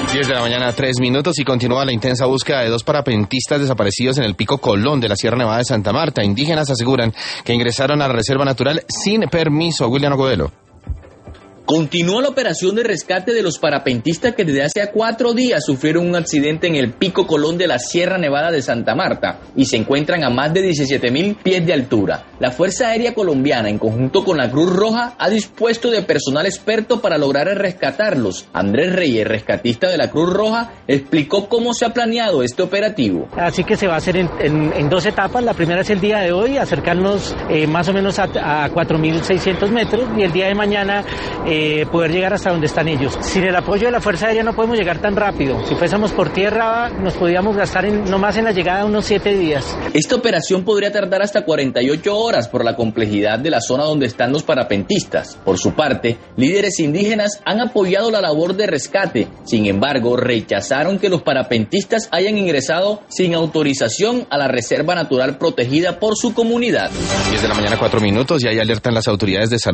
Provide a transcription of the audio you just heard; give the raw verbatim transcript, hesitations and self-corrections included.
diez de la mañana, tres minutos, y continúa la intensa búsqueda de dos parapentistas desaparecidos en el Pico Colón de la Sierra Nevada de Santa Marta. Indígenas aseguran que ingresaron a la reserva natural sin permiso. William Agudelo. Continúa la operación de rescate de los parapentistas que desde hace cuatro días sufrieron un accidente en el Pico Colón de la Sierra Nevada de Santa Marta y se encuentran a más de diecisiete mil pies de altura. La Fuerza Aérea Colombiana, en conjunto con la Cruz Roja, ha dispuesto de personal experto para lograr rescatarlos. Andrés Reyes, rescatista de la Cruz Roja, explicó cómo se ha planeado este operativo. Así que se va a hacer en, en, en dos etapas. La primera es el día de hoy, acercarnos eh, más o menos a, a cuatro mil seiscientos metros, y el día de mañana eh, Eh, poder llegar hasta donde están ellos. Sin el apoyo de la Fuerza Aérea no podemos llegar tan rápido. Si fuésemos por tierra nos podríamos gastar en, nomás en la llegada unos siete días. Esta operación podría tardar hasta cuarenta y ocho horas por la complejidad de la zona donde están los parapentistas. Por su parte, líderes indígenas han apoyado la labor de rescate. Sin embargo, rechazaron que los parapentistas hayan ingresado sin autorización a la Reserva Natural protegida por su comunidad. diez de la mañana, cuatro minutos, y hay alerta en las autoridades de salud.